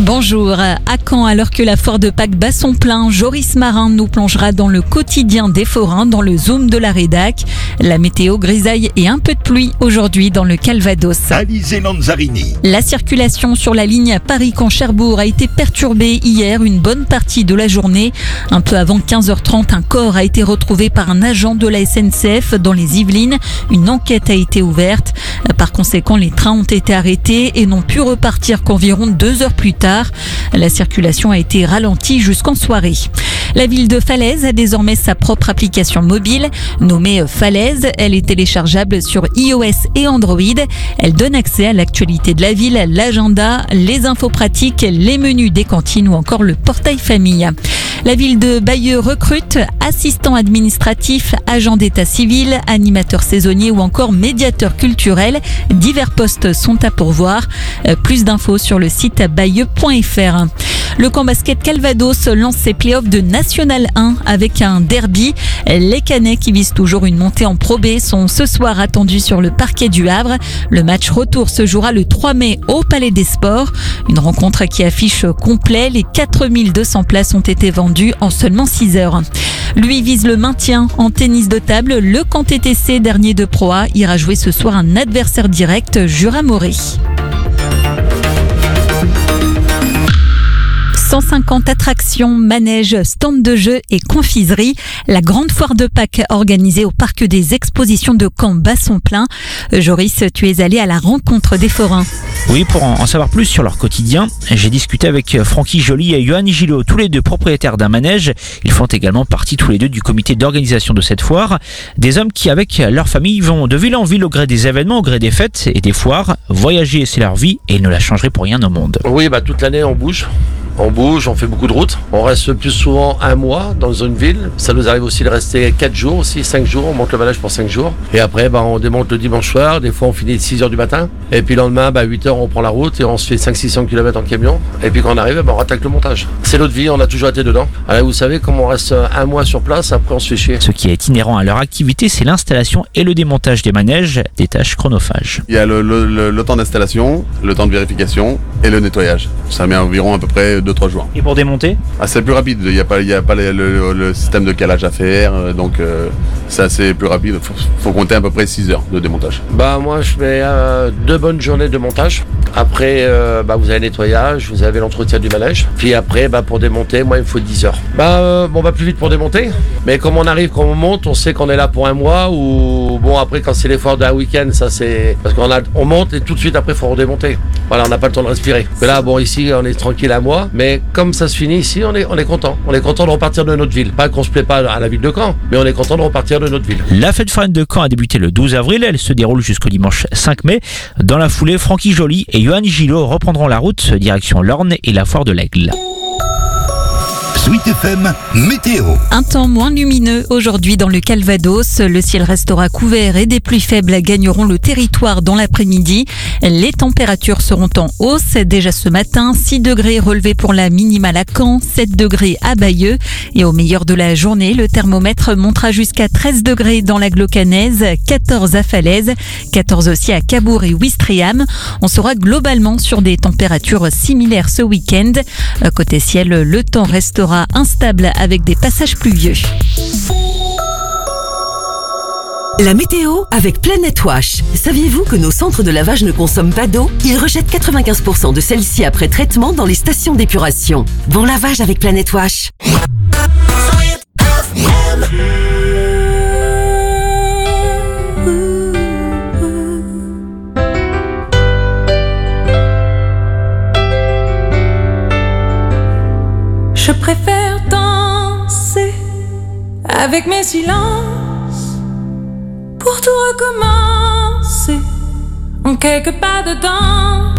Bonjour. À Caen, alors que la foire de Pâques bat son plein, Joris Marin nous plongera dans le quotidien des forains dans le Zoom de la rédac. La météo, grisaille et un peu de pluie aujourd'hui dans le Calvados. Alizé Lanzarini. La circulation sur la ligne Paris-Caen-Cherbourg a été perturbée hier une bonne partie de la journée. Un peu avant 15h30, un corps a été retrouvé par un agent de la SNCF dans les Yvelines. Une enquête a été ouverte. Par conséquent, les trains ont été arrêtés et n'ont pu repartir qu'environ 2 heures plus tard. La circulation a été ralentie jusqu'en soirée. La ville de Falaise a désormais sa propre application mobile, nommée Falaise. Elle est téléchargeable sur iOS et Android. Elle donne accès à l'actualité de la ville, l'agenda, les infos pratiques, les menus des cantines ou encore le portail famille. La ville de Bayeux recrute assistants administratifs, agents d'état civil, animateurs saisonniers ou encore médiateurs culturels. Divers postes sont à pourvoir. Plus d'infos sur le site bayeux.fr. Le camp basket Calvados lance ses playoffs de National 1 avec un derby. Les Canets, qui visent toujours une montée en Pro B, sont ce soir attendus sur le parquet du Havre. Le match retour se jouera le 3 mai au Palais des Sports. Une rencontre qui affiche complet. Les 4200 places ont été vendues en seulement 6 heures. Lui vise le maintien en tennis de table. Le camp TTC, dernier de Pro A, ira jouer ce soir un adversaire direct, Jura-Morée. 150 attractions, manèges, stands de jeux et confiseries. La grande foire de Pâques organisée au parc des expositions de Caen bat son plein. Joris, tu es allé à la rencontre des forains. Oui, pour en savoir plus sur leur quotidien, j'ai discuté avec Francky Joly et Johan Gillot, tous les deux propriétaires d'un manège. Ils font également partie tous les deux du comité d'organisation de cette foire. Des hommes qui, avec leur famille, vont de ville en ville au gré des événements, au gré des fêtes et des foires. Voyager, c'est leur vie et ils ne la changeraient pour rien au monde. Oui, toute l'année on bouge. On fait beaucoup de routes. On reste plus souvent un mois dans une ville. Ça nous arrive aussi de rester 4 jours aussi, 5 jours. On monte le manège pour 5 jours. Et après, on démonte le dimanche soir. Des fois, on finit 6h du matin. Et puis le lendemain, 8h, on prend la route et on se fait 500-600 km en camion. Et puis quand on arrive, on rattaque le montage. C'est notre vie, on a toujours été dedans. Alors vous savez, comme on reste un mois sur place, après on se fait chier. Ce qui est inhérent à leur activité, c'est l'installation et le démontage des manèges, des tâches chronophages. Il y a le temps d'installation, le temps de vérification et le nettoyage. Ça met environ à peu près 2-3 jours. Et pour démonter ? C'est plus rapide, il n'y a pas le système de calage à faire, donc c'est assez plus rapide. Faut compter à peu près 6 heures de démontage. Moi je fais 2 bonnes journées de montage. Après vous avez le nettoyage, vous avez l'entretien du manège. Puis après pour démonter, moi il me faut 10 heures. On va plus vite pour démonter. Mais comme on arrive, quand on monte, on sait qu'on est là pour un mois ou après quand c'est l'effort d'un week-end, ça c'est parce qu'on monte et tout de suite après il faut redémonter. Voilà, on n'a pas le temps de respirer. Mais là ici on est tranquille un mois, mais comme ça se finit ici, on est content. On est content de repartir de notre ville. Pas qu'on se plaît pas à la ville de Caen, mais on est content de repartir de notre ville. La fête foraine de Caen a débuté le 12 avril. Elle se déroule jusqu'au dimanche 5 mai. Dans la foulée, Francky Joly et Johan Gillot reprendront la route direction l'Orne et la foire de l'Aigle. Sweet FM Météo. Un temps moins lumineux aujourd'hui dans le Calvados. Le ciel restera couvert et des pluies faibles gagneront le territoire dans l'après-midi. Les températures seront en hausse. Déjà ce matin, 6 degrés relevés pour la minimale à Caen, 7 degrés à Bayeux. Et au meilleur de la journée, le thermomètre montera jusqu'à 13 degrés dans l'agglo-canaise, 14 à Falaise, 14 aussi à Cabourg et Ouistreham. On sera globalement sur des températures similaires ce week-end. Côté ciel, le temps restera instable avec des passages pluvieux. La météo avec Planet Wash. Saviez-vous que nos centres de lavage ne consomment pas d'eau ? Ils rejettent 95% de celle-ci après traitement dans les stations d'épuration. Bon lavage avec Planet Wash. Je préfère danser avec mes silences pour tout recommencer en quelques pas dedans.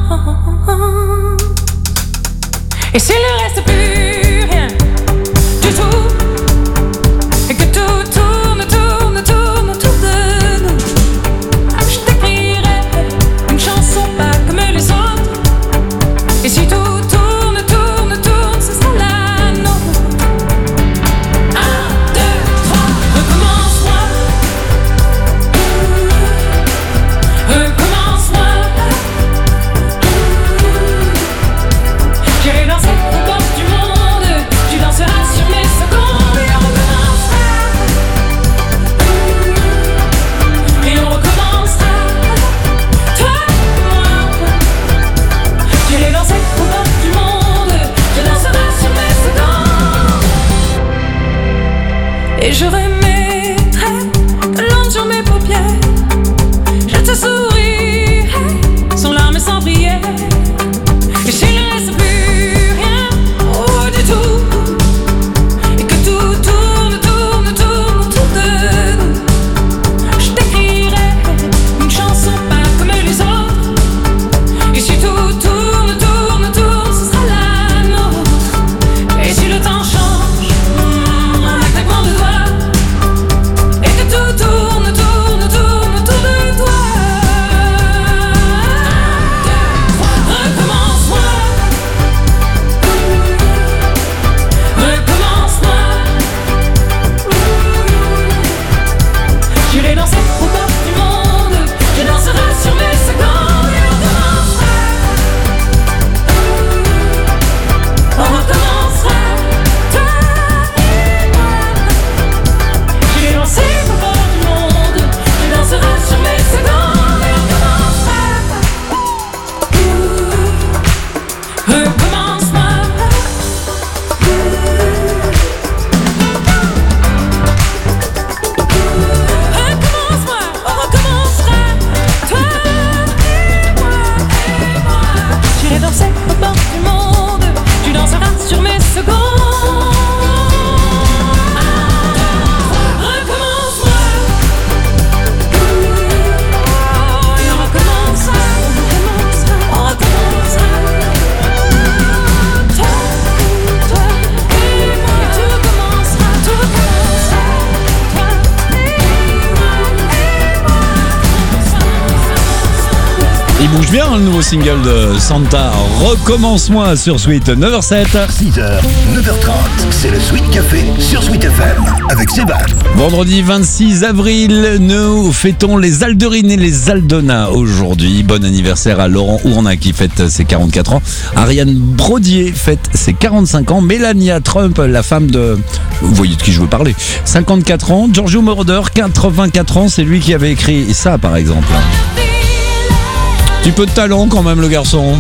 Et s'il ne reste plus rien du tout et que tout tourne autour de nous, je t'écrirai une chanson pas comme les autres. Et si tout tourne, ce sera la nôtre. 1, 2, 3, recommence-moi. Recommence-moi. J'irai Et je remettrai de l'ombre sur mes paupières. Je te sourirai sans larmes et sans prière. Et s'il ne reste plus rien, oh du tout, et que tout tourne, tourne, tourne autour de nous, je t'écrirai une chanson pas comme les autres. Et si tout tourne, tourne, tourne, ce sera la nôtre. Et si le temps change, en un claquement de doigts, et que tout tourne, tourne, tourne autour de toi. Recommence-moi, recommence-moi. J'irai danser au bord du monde, tu danseras sur mes secondes et on recommencera. On recommencera, toi et moi. J'irai danser au bord du monde, tu danseras sur mes secondes et on recommencera. Recommence-moi. Recommence-moi, on recommencera, toi et moi. J'irai danser au bord du monde, tu danseras sur mes secondes. Recommence-moi, et on recommencera, on recommencera. Toi et moi, tout recommencera, tout recommencera. Toi et moi. Il bouge bien le nouveau single de Santa, Recommence-moi sur Sweet, 9h07. 6h, 9h30, c'est le Sweet Café sur Sweet FM avec Sébastien. Vendredi 26 avril, nous fêtons les Aldorines et les Aldona aujourd'hui. Bon anniversaire à Laurent Ourna qui fête ses 44 ans. Ariane Brodier fête ses 45 ans. Melania Trump, la femme de... Vous voyez de qui je veux parler. 54 ans. Giorgio Moroder, 84 ans. C'est lui qui avait écrit ça par exemple. Petit peu de talent quand même le garçon.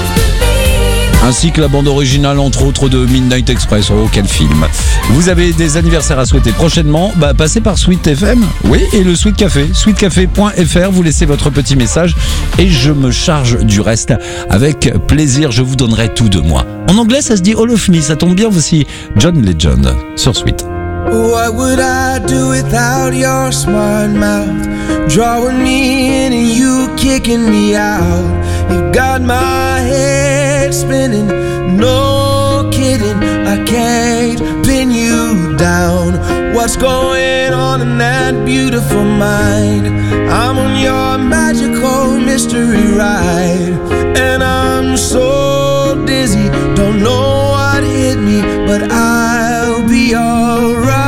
Ainsi que la bande originale entre autres de Midnight Express. Oh quel film. Vous avez des anniversaires à souhaiter prochainement, passez par Sweet FM. Oui, et le Sweet Café, sweetcafé.fr, vous laissez votre petit message et je me charge du reste avec plaisir, je vous donnerai tout de moi. En anglais ça se dit All of Me, ça tombe bien, voici John Legend sur Sweet. What would I do without your smart mouth? Drawing me in and you kicking me out. You've got my head spinning, no kidding. I can't pin you down. What's going on in that beautiful mind? I'm on your magical mystery ride, and I'm so dizzy, don't know what hit me, but I'll be alright.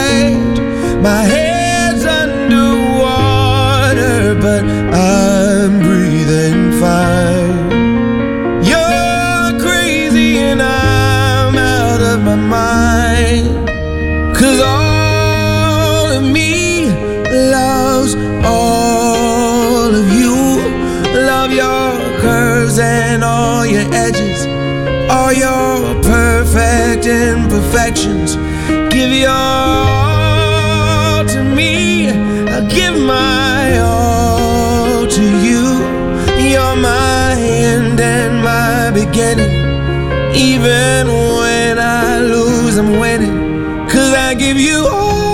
My head's underwater, but I'm breathing fine. You're crazy and I'm out of my mind, 'cause all of me loves all of you. Love your curves and all your edges, all your perfect imperfections. Give your all to me, I'll give my all to you. You're my end and my beginning. Even when I lose, I'm winning, 'cause I give you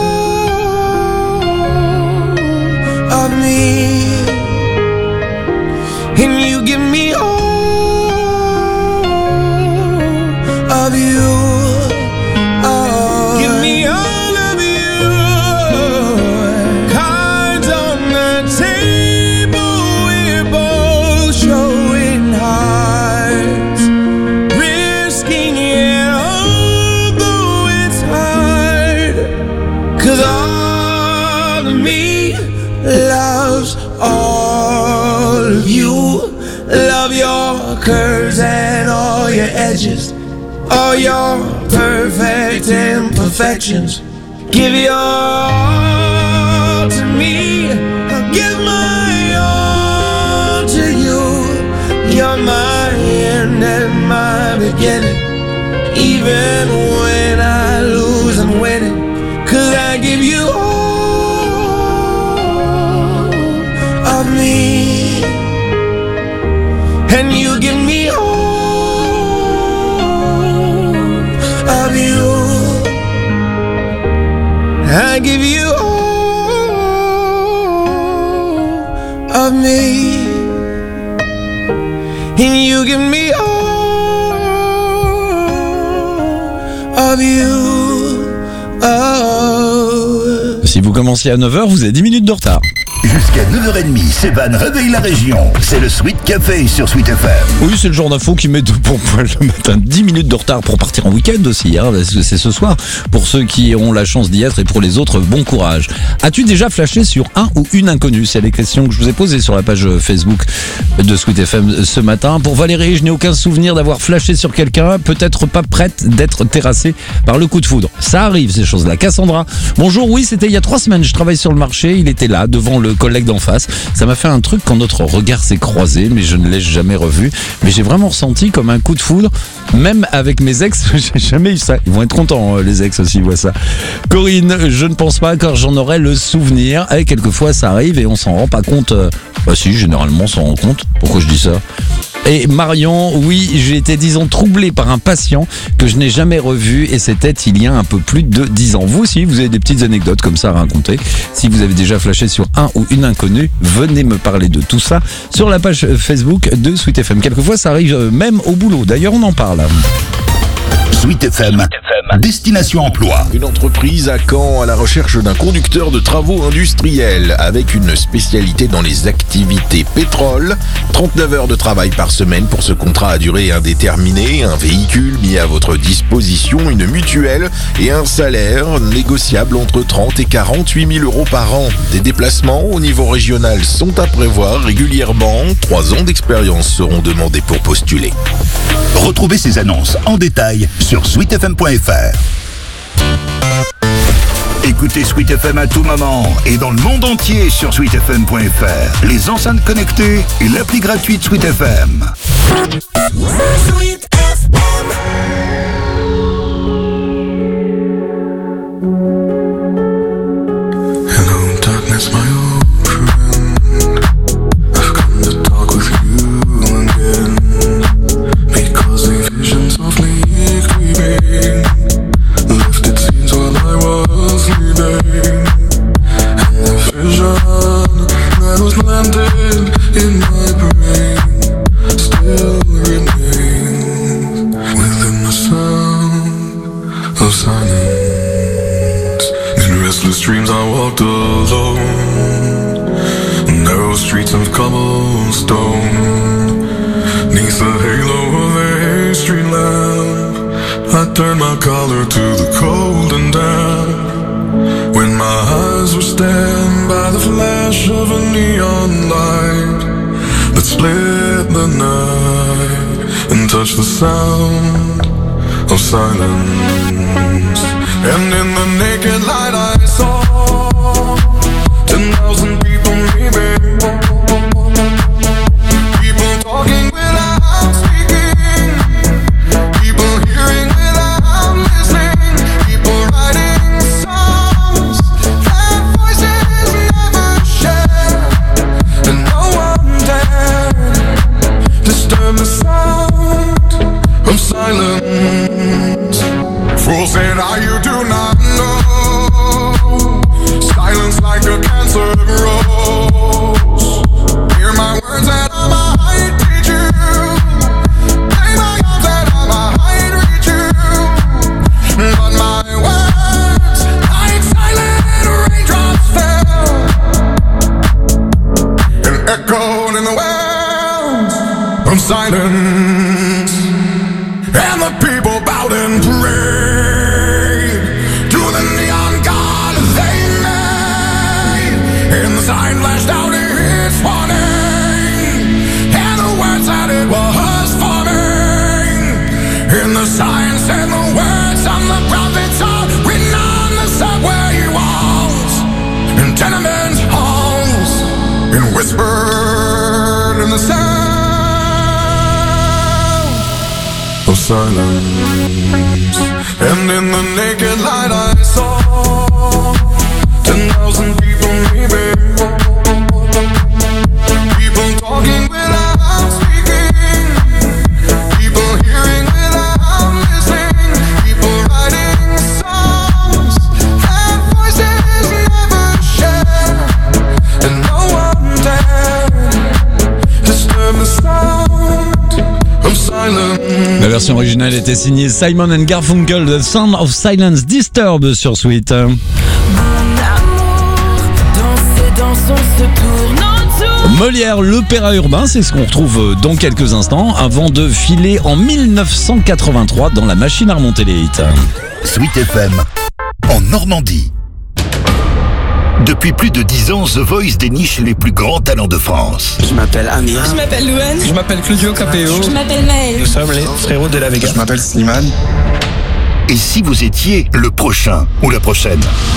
all of me, and you give me all of you. Oh, give me all of you. Cards on the table, we're both showing hearts, risking it although it's hard, 'cause all of me loves all of you. Love your curves and all your edges, all your perfect imperfections. Give your all to me, I'll give my all to you. You're my end and my beginning. Even when I lose, I'm winning, 'cause I give give you all of me, and you give me all of you. Oh. Si vous commenciez à 9h, vous avez 10 minutes de retard. Jusqu'à 9h30, Sébane réveille la région. C'est le Sweet Café sur Sweet FM. Oui, c'est le genre d'info qui met de bon poil le matin. 10 minutes de retard pour partir en week-end aussi, hein, parce que c'est ce soir. Pour ceux qui ont la chance d'y être et pour les autres, bon courage. As-tu déjà flashé sur un ou une inconnue? C'est les questions que je vous ai posées sur la page Facebook de Sweet FM ce matin. Pour Valérie, je n'ai aucun souvenir d'avoir flashé sur quelqu'un, peut-être pas prête d'être terrassée par le coup de foudre. Ça arrive, ces choses-là. Cassandra, bonjour, oui, c'était il y a 3 semaines. Je travaille sur le marché, il était là, devant le collègue d'en face. Ça m'a fait un truc quand notre regard s'est croisé, mais je ne l'ai jamais revu. Mais j'ai vraiment ressenti comme un coup de foudre. Même avec mes ex, j'ai jamais eu ça. Ils vont être contents, les ex aussi, voient ça. Corinne, je ne pense pas car j'en aurais le souvenir. Et quelquefois ça arrive et on s'en rend pas compte. Bah si, généralement on s'en rend compte. Pourquoi je dis ça? Et Marion, oui, j'ai été, disons, troublé par un patient que je n'ai jamais revu et c'était il y a un peu plus de 10 ans. Vous aussi, vous avez des petites anecdotes comme ça à raconter. Si vous avez déjà flashé sur un ou une inconnue, venez me parler de tout ça sur la page Facebook de Sweet FM. Quelquefois, ça arrive même au boulot. D'ailleurs, on en parle. Sweet FM, destination emploi. Une entreprise à Caen à la recherche d'un conducteur de travaux industriels avec une spécialité dans les activités pétrole. 39 heures de travail par semaine pour ce contrat à durée indéterminée, un véhicule mis à votre disposition, une mutuelle et un salaire négociable entre 30 et 48 000 euros par an. Des déplacements au niveau régional sont à prévoir régulièrement. 3 ans d'expérience seront demandés pour postuler. Retrouvez ces annonces en détail sur sweetfm.fr. Écoutez Sweet FM à tout moment et dans le monde entier sur sweetfm.fr. Les enceintes connectées et l'appli gratuite Sweet FM. Sweet FM. Hello, darkness, my old friend. I've come to talk with you again. Because a vision softly creeping left its scenes while I was sleeping. And the vision that was landed in my brain still remains within the sound of silence. In restless dreams I walked alone, narrow streets of cobblestone. Neath the halo of a street lamp, I turned my collar to the cold and damp. When my eyes were stabbed by the flash of a neon light that split the night and touched the sound of silence. And in the naked light I saw 10,000 people maybe. People talking without speaking, people hearing without listening, people writing songs that voices never share, and no one dared disturb the sound of silence. Fools said, you do not know, silence like a cancer grows. Hear my words that I might teach you, lay my arms that I might reach you, but my words like silent raindrops fell and echoed in the wells of silence. And the people bowed and prayed to the neon god they made. And the sign flashed out its warning, and the words that it was forming. And the sign said the words of the prophets are written on the subway walls, in tenement halls, and whispered in the sound of silence. And in the naked light I saw 10,000 people maybe. People talking without speaking, people hearing without listening, people writing songs that voices La version originale était signée Simon & Garfunkel, The Sound of Silence Disturb sur Sweet. Molière, l'opéra urbain, c'est ce qu'on retrouve dans quelques instants, avant de filer en 1983 dans la machine à remonter les hits. Sweet FM, en Normandie. Depuis plus de 10 ans, The Voice déniche les plus grands talents de France. Je m'appelle Amir. Je m'appelle Louane. Je m'appelle Claudio Capéo. Je m'appelle Maël. Nous sommes les frérots de la Vega. Je m'appelle Slimane. Et si vous étiez le prochain ou la prochaine?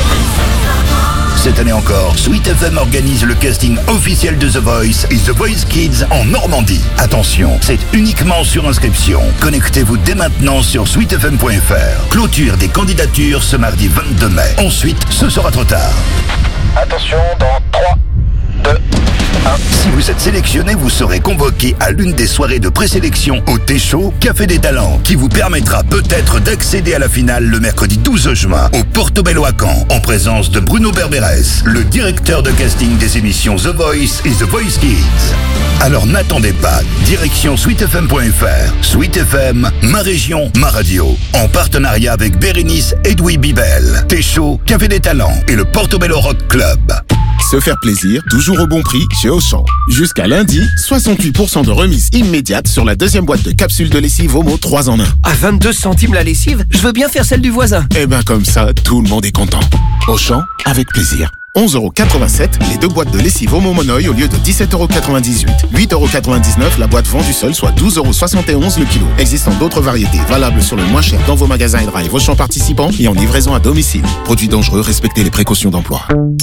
Cette année encore, Sweet FM organise le casting officiel de The Voice et The Voice Kids en Normandie. Attention, c'est uniquement sur inscription. Connectez-vous dès maintenant sur sweetfm.fr. Clôture des candidatures ce mardi 22 mai. Ensuite, ce sera trop tard. Attention, dans 3, 2, 1. Si vous êtes sélectionné, vous serez convoqué à l'une des soirées de présélection au Téchaud, Café des Talents, qui vous permettra peut-être d'accéder à la finale le mercredi 12 juin au Portobello à Caen, en présence de Bruno Berberès, le directeur de casting des émissions The Voice et The Voice Kids. Alors n'attendez pas, direction sweetfm.fr. Sweet FM, ma région, ma radio. En partenariat avec Bérénice Edoui Bibel, Téchaud, Café des Talents et le Portobello Rock Club. Se faire plaisir, toujours au bon prix chez Auchan. Jusqu'à lundi, 68% de remise immédiate sur la deuxième boîte de capsules de lessive Omo 3 en 1. À 22 centimes la lessive, je veux bien faire celle du voisin. Eh ben comme ça, tout le monde est content. Auchan, avec plaisir. 11,87€ les deux boîtes de lessive Omo Monoï au lieu de 17,98€. 8,99€ la boîte vendue seule, soit 12,71€ le kilo. Existant d'autres variétés, valables sur le moins cher dans vos magasins et drive Auchan participants et en livraison à domicile. Produits dangereux, respectez les précautions d'emploi.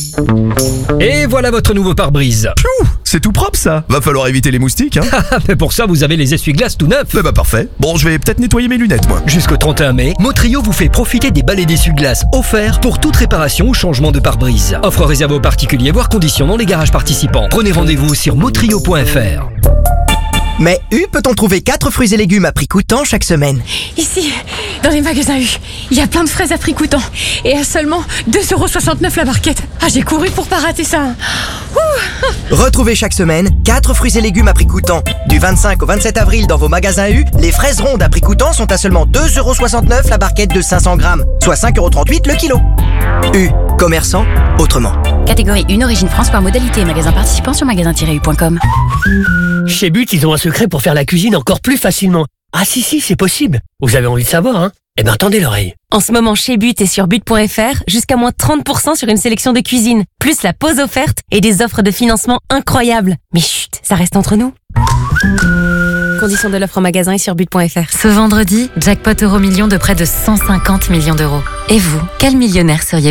Et voilà votre nouveau pare-brise. C'est tout propre ça. Va falloir éviter les moustiques, hein. Mais pour ça, vous avez les essuie-glaces tout neufs. Bah parfait. Bon, je vais peut-être nettoyer mes lunettes, moi. Jusqu'au 31 mai, Motrio vous fait profiter des balais d'essuie-glaces offerts pour toute réparation ou changement de pare-brise. Offre réservée aux particuliers, voire conditions dans les garages participants. Prenez rendez-vous sur motrio.fr. Mais U peut-on trouver 4 fruits et légumes à prix coûtant chaque semaine? Ici, dans les magasins U, il y a plein de fraises à prix coûtant. Et à seulement 2,69€ la barquette. Ah, j'ai couru pour pas rater ça. Retrouvez chaque semaine 4 fruits et légumes à prix coûtant. Du 25 au 27 avril dans vos magasins U, les fraises rondes à prix coûtant sont à seulement 2,69€ la barquette de 500 grammes, soit 5,38€ le kilo. U, commerçant autrement. Catégorie 1, origine France par modalité. Magasin participant sur magasin-u.com. Chez But, ils ont un secret pour faire la cuisine encore plus facilement. Ah si, c'est possible. Vous avez envie de savoir, hein? Eh ben, tendez l'oreille. En ce moment, chez But et sur but.fr, jusqu'à moins 30% sur une sélection de cuisine, plus la pause offerte et des offres de financement incroyables. Mais chut, ça reste entre nous. Conditions de l'offre en magasin et sur but.fr. Ce vendredi, jackpot euro-million de près de 150 millions d'euros. Et vous, quel millionnaire seriez-vous ?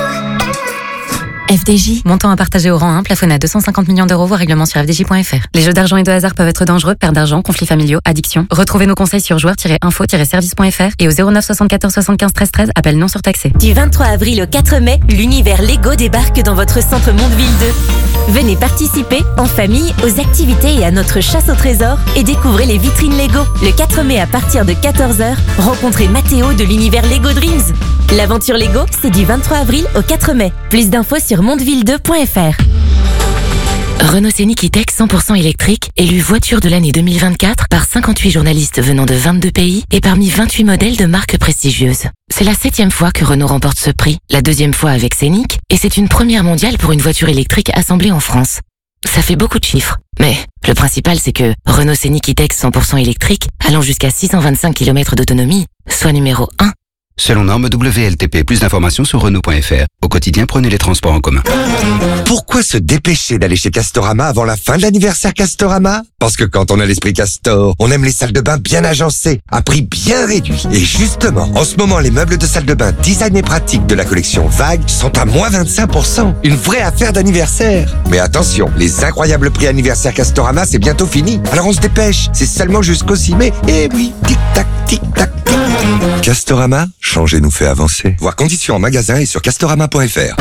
FDJ, montant à partager au rang 1, plafonné à 250 millions d'euros, voire règlement sur fdj.fr. Les jeux d'argent et de hasard peuvent être dangereux, perte d'argent, conflits familiaux, addiction. Retrouvez nos conseils sur joueurs-info-service.fr et au 09 74 75 13 13, appel non surtaxé. Du 23 avril au 4 mai, l'univers Lego débarque dans votre centre Mondeville 2. Venez participer en famille aux activités et à notre chasse au trésor et découvrez les vitrines Lego. Le 4 mai à partir de 14h, rencontrez Mathéo de l'univers Lego Dreams. L'aventure Lego, c'est du 23 avril au 4 mai. Plus d'infos sur mondeville2.fr. Renault Scénic E-Tech 100% électrique, élu voiture de l'année 2024 par 58 journalistes venant de 22 pays et parmi 28 modèles de marques prestigieuses. C'est la 7e fois que Renault remporte ce prix, la 2e fois avec Scénic, et c'est une première mondiale pour une voiture électrique assemblée en France. Ça fait beaucoup de chiffres, mais le principal c'est que Renault Scénic E-Tech 100% électrique, allant jusqu'à 625 km d'autonomie, soit numéro 1. Selon norme WLTP, plus d'informations sur Renault.fr. Au quotidien, prenez les transports en commun. Pourquoi se dépêcher d'aller chez Castorama avant la fin de l'anniversaire Castorama? Parce que quand on a l'esprit Castor, on aime les salles de bain bien agencées, à prix bien réduit. Et justement, en ce moment, les meubles de salle de bain design et pratique de la collection Vague sont à moins 25%. Une vraie affaire d'anniversaire. Mais attention, les incroyables prix anniversaire Castorama, c'est bientôt fini. Alors on se dépêche, c'est seulement jusqu'au 6 mai. Et oui, tic-tac, tic-tac, tic. Castorama, changer nous fait avancer. Voir conditions en magasin et sur castorama.fr.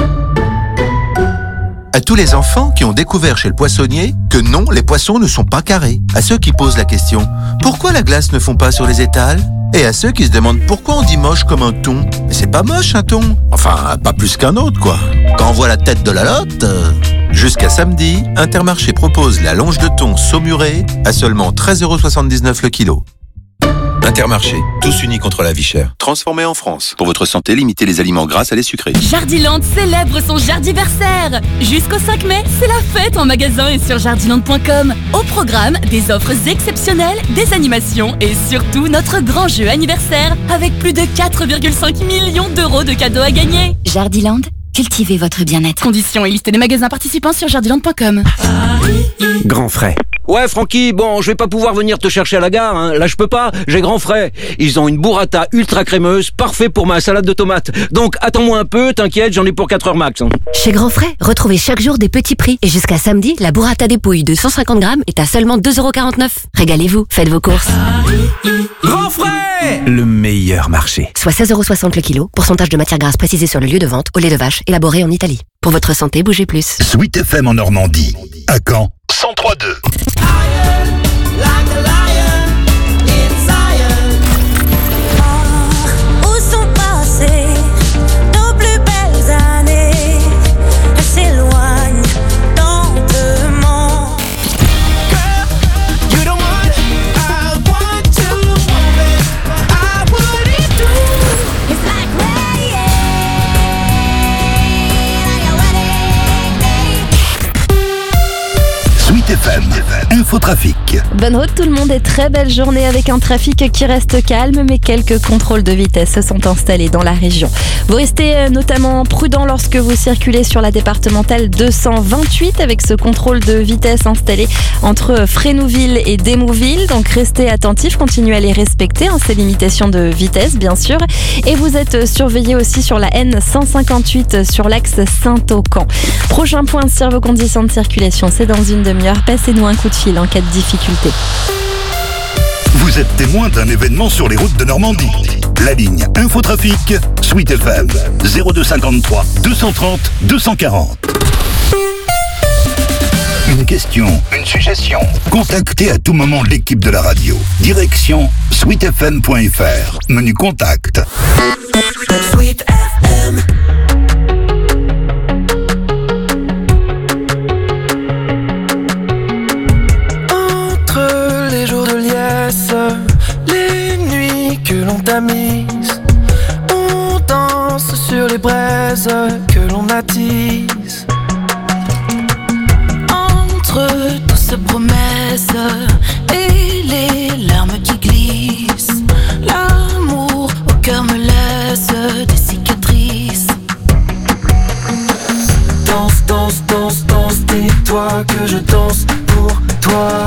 À tous les enfants qui ont découvert chez le poissonnier que non, les poissons ne sont pas carrés. À ceux qui posent la question « Pourquoi la glace ne fond pas sur les étals ?» Et à ceux qui se demandent pourquoi on dit moche comme un thon. Mais c'est pas moche un thon. Enfin, pas plus qu'un autre, quoi. Quand on voit la tête de la lotte... Jusqu'à samedi, Intermarché propose la longe de thon saumurée à seulement 13,79€ le kilo. Intermarché, tous unis contre la vie chère. Transformé en France. Pour votre santé, limitez les aliments gras à les sucrés. Jardiland célèbre son jardiversaire. Jusqu'au 5 mai, c'est la fête en magasin et sur jardiland.com. Au programme, des offres exceptionnelles, des animations et surtout notre grand jeu anniversaire avec plus de 4,5 millions d'euros de cadeaux à gagner. Jardiland, cultivez votre bien-être. Conditions et liste des magasins participants sur jardiland.com. Grand frais. Ouais, Francky, bon, je vais pas pouvoir venir te chercher à la gare, hein. Là, je peux pas, j'ai Grand Frais. Ils ont une burrata ultra crémeuse, parfait pour ma salade de tomates. Donc, attends-moi un peu, t'inquiète, j'en ai pour 4 heures max. Hein. Chez Grand Frais, retrouvez chaque jour des petits prix. Et jusqu'à samedi, la burrata dépouille de 150 grammes est à seulement 2,49 €. Régalez-vous, faites vos courses. Grand Frais, le meilleur marché. Soit 16,60 € le kilo, pourcentage de matière grasse précisé sur le lieu de vente, au lait de vache, élaboré en Italie. Pour votre santé, bougez plus. Sweet FM en Normandie. À Caen, 103.2. Où sont passées nos plus belles années? Elles s'éloignent lentement. You don't want it, I want to move it. I wouldn't do it. It's like rain on your wedding day. Sweet FM, Infotrafic. Bonne route tout le monde et très belle journée avec un trafic qui reste calme mais quelques contrôles de vitesse se sont installés dans la région. Vous restez notamment prudent lorsque vous circulez sur la départementale 228 avec ce contrôle de vitesse installé entre Frénouville et Démouville. Donc restez attentifs, continuez à les respecter, ces limitations de vitesse bien sûr. Et vous êtes surveillé aussi sur la N158 sur l'axe Saint-Aucan. Prochain point sur vos conditions de circulation, c'est dans une demi-heure. Passez-nous un coup de fil en cas de difficulté. Vous êtes témoin d'un événement sur les routes de Normandie. La ligne Infotrafic, Sweet FM, 0253 230 240. Une question, une suggestion. Contactez à tout moment l'équipe de la radio. Direction sweetfm.fr. Menu contact. Sweet FM. Entre les jours de liesse, les nuits que l'on tamise, on danse sur les braises que l'on attise. Entre toutes ces promesses et les larmes qui glissent, l'amour au cœur me laisse des cicatrices. Danse, danse, danse, danse, dis-toi que je danse pour toi.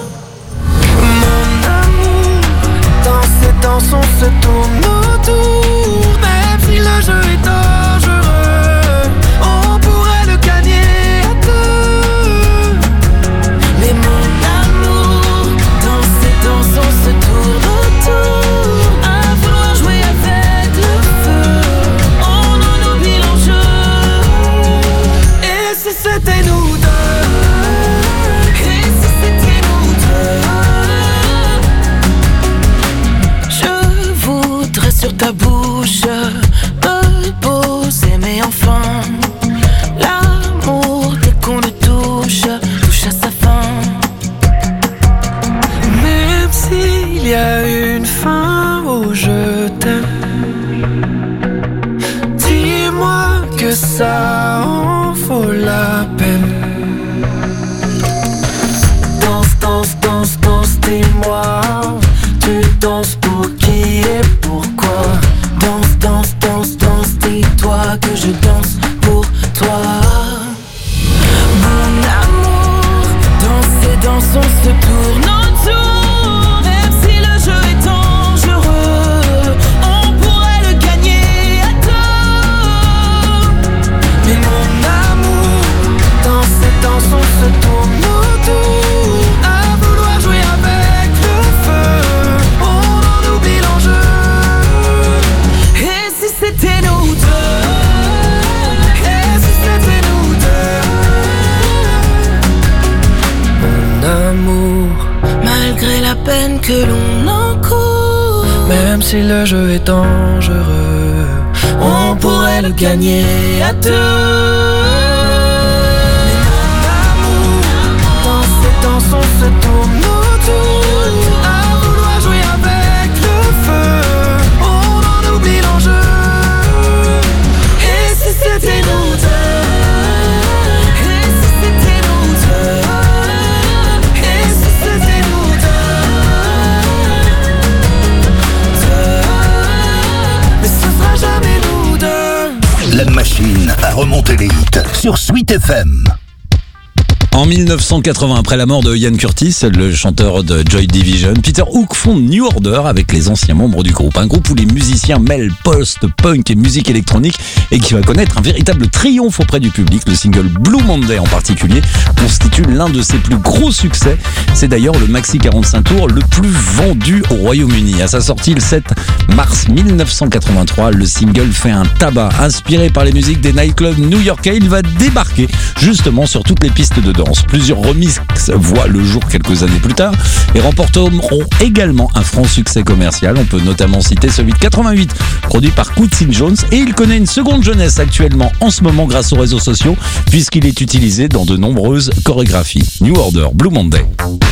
Mon amour, dans ces danses on se tourne autour. Même si le jeu est dangereux, on pourrait le gagner à deux. Mais mon amour, dans ces danses on se tourne autour. À vouloir jouer avec le feu, on en oublie l'enjeu. Et si c'était nous deux? Et si c'était nous deux? Je voudrais sur ta bouche me poser, mais enfin l'amour dès qu'on le touche touche à sa fin. Même s'il y a une fin au je t'aime, dis-moi que ça en vaut la peine. Danse, danse, danse, danse, dis-moi, tu danses pour qui et pourquoi? Danse, danse, danse, danse, dis-toi que je danse pour toi. Mon amour, dans ces danses on se tourne autour. Même si le jeu est dangereux, on pourrait le gagner à deux. Mais mon amour, dans ces danses on se tourne autour. À vouloir jouer avec le feu, on en oublie l'enjeu. Et si c'était nous deux? Et si c'était nous deux? Mon amour, malgré la peine que l'on encourt, même si le jeu est dangereux, on pourrait le gagner à deux. Mais mon amour, dans ces danses on se tourne autour. À vouloir jouer avec le remonter les hits sur Sweet FM. En 1980, après la mort de Ian Curtis, le chanteur de Joy Division, Peter Hook fonde New Order avec les anciens membres du groupe. Un groupe où les musiciens mêlent post-punk et musique électronique et qui va connaître un véritable triomphe auprès du public. Le single Blue Monday en particulier constitue l'un de ses plus gros succès. C'est d'ailleurs le maxi 45 tours le plus vendu au Royaume-Uni. À sa sortie le 7 mars 1983, le single fait un tabac. Inspiré par les musiques des nightclubs new-yorkais, il va débarquer justement sur toutes les pistes de danse. Plusieurs remixes voient le jour quelques années plus tard et remporteront également un franc succès commercial. On peut notamment citer celui de 88, produit par Quincy Jones, et il connaît une seconde jeunesse actuellement en ce moment grâce aux réseaux sociaux puisqu'il est utilisé dans de nombreuses chorégraphies. New Order, Blue Monday.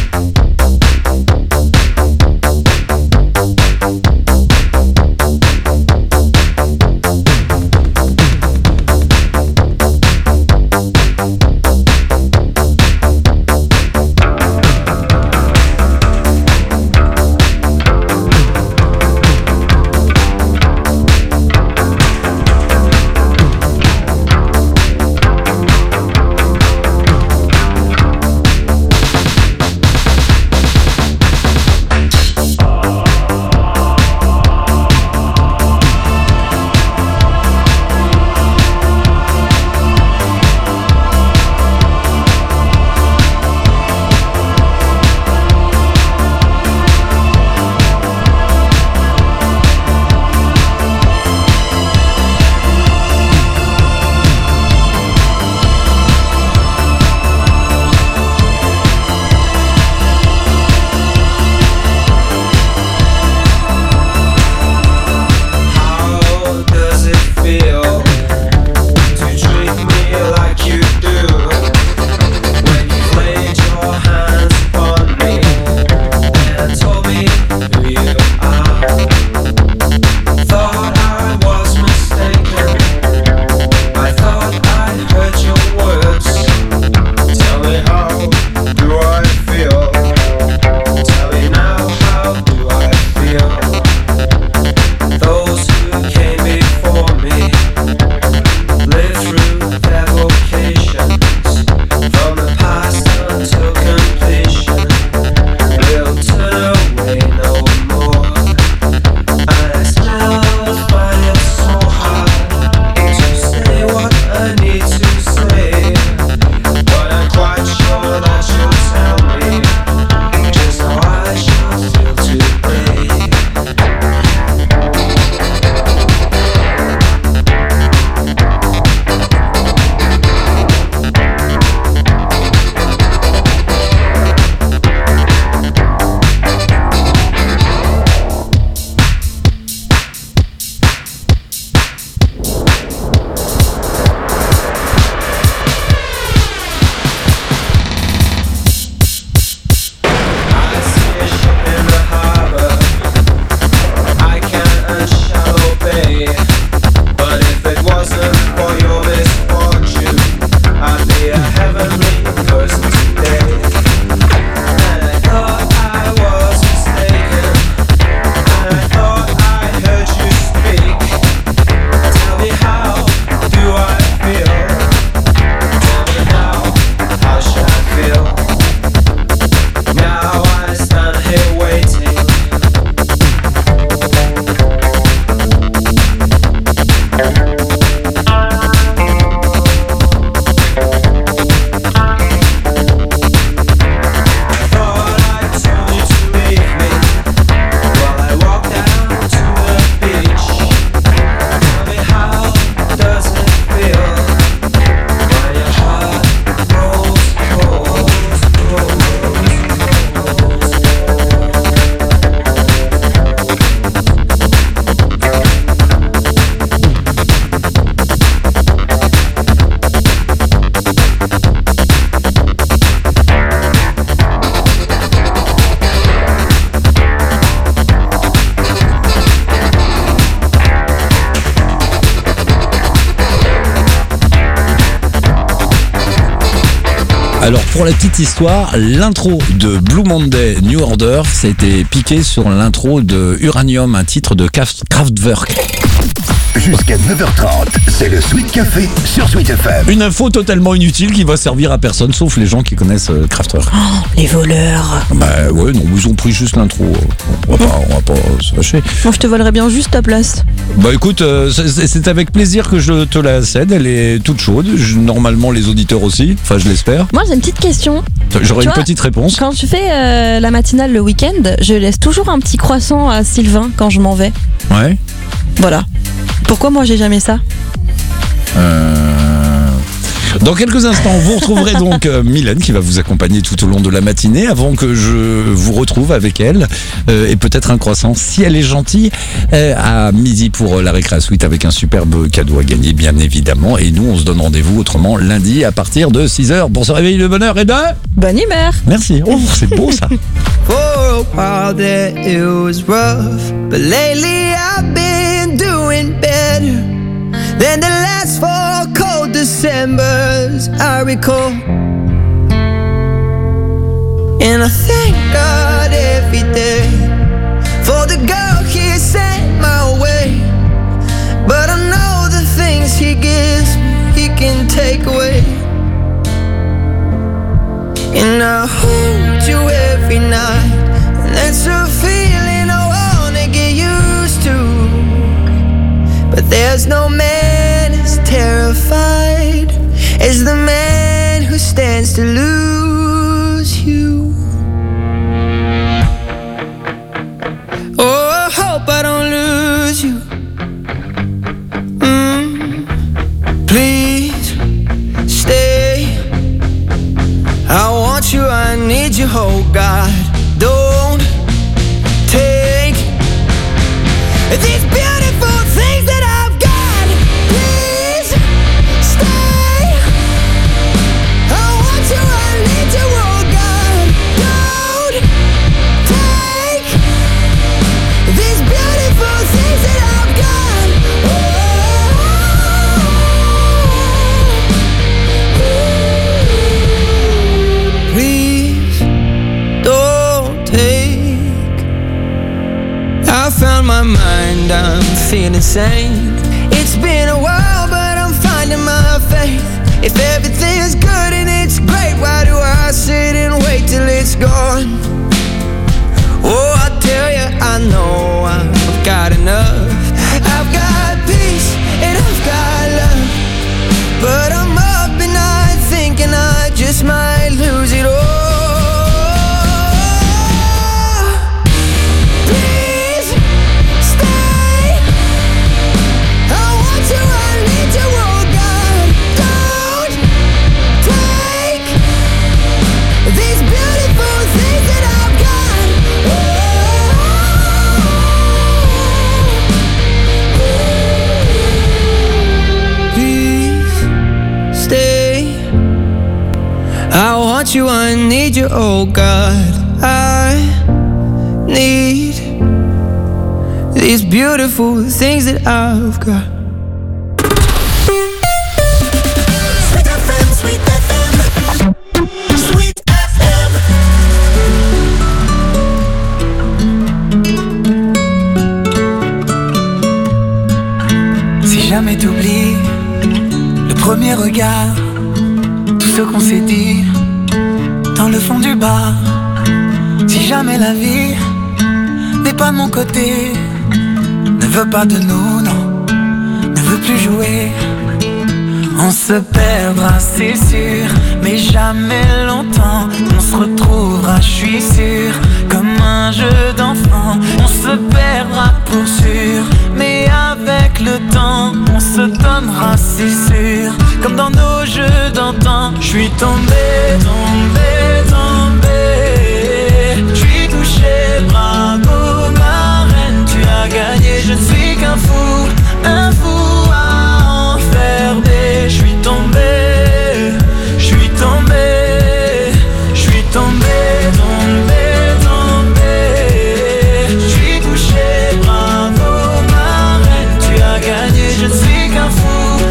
Alors pour la petite histoire, l'intro de Blue Monday New Order, ça a été piqué sur l'intro de Uranium, un titre de Kraftwerk. Jusqu'à 9h30, c'est le Sweet Café sur Sweet FM. Une info totalement inutile qui va servir à personne, sauf les gens qui connaissent Crafter. Oh, les voleurs. Bah ouais, non, ils ont pris juste l'intro. On va pas se fâcher. Moi, je te volerais bien juste ta place. Bah écoute, c'est avec plaisir que je te la cède. Elle est toute chaude. Normalement, les auditeurs aussi. Enfin, je l'espère. Moi, j'ai une petite question. J'aurais Tu une vois, petite réponse. Quand je fais la matinale le week-end, je laisse toujours un petit croissant à Sylvain quand je m'en vais. Ouais. Voilà. Pourquoi moi j'ai jamais ça? Dans quelques instants, vous retrouverez donc Mylène qui va vous accompagner tout au long de la matinée avant que je vous retrouve avec elle et peut-être un croissant si elle est gentille à midi pour la récré suite avec un superbe cadeau à gagner bien évidemment. Et nous on se donne rendez-vous autrement lundi à partir de 6h pour se réveiller le bonheur et de... Bonne humeur. Merci. Oh, c'est beau ça. For a while there it was rough, but lately I've been doing better than the last 4 cold Decembers I recall. And I thank God every day for the girl He sent my way. But I know the things He gives me, He can take away. And I hold you every night, and that's a feeling I wanna get used to. But there's no man as terrified as the man who stands to lose you. Oh, I hope I don't lose you. Please stay. I want you, I need you, oh God. Don't take these beautiful things that I've got. Please stay. I want you, I need you, oh God. Don't take these beautiful things that I've got. Please don't take. I found my mind, I'm feeling sane. It's been a while, but I'm finding my faith. If everything's good and it's great, why do I sit and wait till it's gone? Oh, I tell you, I know I've got enough. I've got peace and I've got love, but I'm up and night thinking I just might lose it all. Please stay. I want you, I need you, oh God. Don't take these beautiful things that I've got. Please stay. I want you, I need you, oh God. I need these beautiful things that I've got. Sweet FM, Sweet FM, Sweet FM. Si jamais t'oublies le premier regard, tout ce qu'on s'est dit dans le fond du bar. Si jamais la vie n'est pas de mon côté, ne veut pas de nous, non, ne veut plus jouer, on se perdra, c'est sûr, mais jamais longtemps. On se retrouvera, je suis sûr, comme un jeu d'enfant. On se perdra pour sûr, mais avec le temps, on se donnera, c'est sûr, comme dans nos jeux d'antan. Je suis tombé, tombé, tombé. Je suis touché, bravo ma reine, tu as gagné. Je ne suis qu'un fou à enfermer. Je suis tombé, je suis tombé, je suis tombé, tombé, tombé. Je suis touché, bravo ma reine, tu as gagné. Je ne suis qu'un fou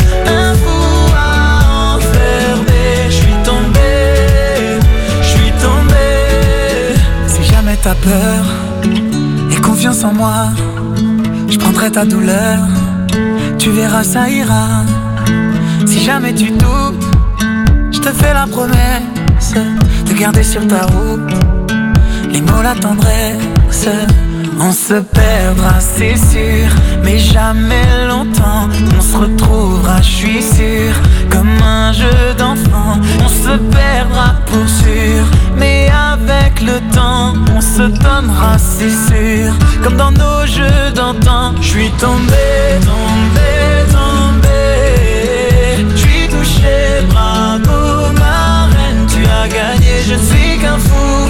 à enfermer. Je suis tombé, je suis tombé. Si jamais t'as peur et confiance en moi, je prendrai ta douleur tu verras ça ira. Si jamais tu doutes, je te fais la promesse de garder sur ta route les mots, la tendresse. On se perdra, c'est sûr, mais jamais longtemps. On se retrouvera, je suis sûr, comme un jeu d'enfant. On se perdra pour sûr, mais avec le temps, on se donnera, c'est sûr, comme dans nos jeux d'antan. Je suis tombé, tombé, tombé. Je suis touché, bravo ma reine, tu as gagné. Je ne suis qu'un fou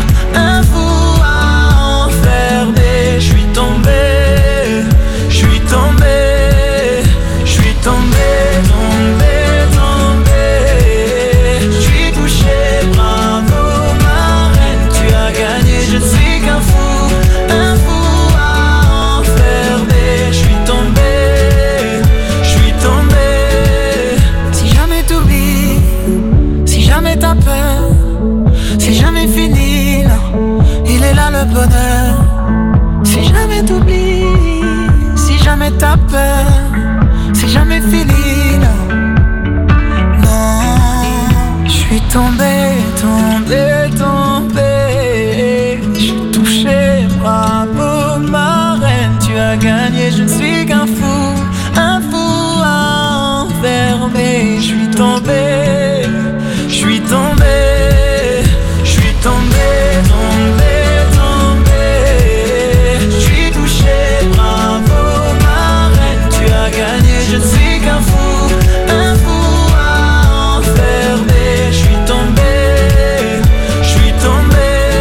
à enfermer. Je suis tombé, je suis tombé, je suis tombé, tombé, tombé. Je suis touché, bravo ma reine, tu as gagné. Je ne suis qu'un fou à enfermer. Je suis tombé, je suis tombé. Si jamais t'oublies, si jamais t'as peur, si jamais fini, non, il est là le bonheur. Si jamais t'oublies, si jamais t'as peur, si jamais fini, non, non. Je suis tombé, tombé, tombé. Je suis touché, bravo ma reine, tu as gagné. Je ne suis qu'un fou à enfermer. Je suis tombé, je suis tombé, je suis tombé, tombé. Je ne suis qu'un fou à enfermer. Je suis tombé, je suis tombé.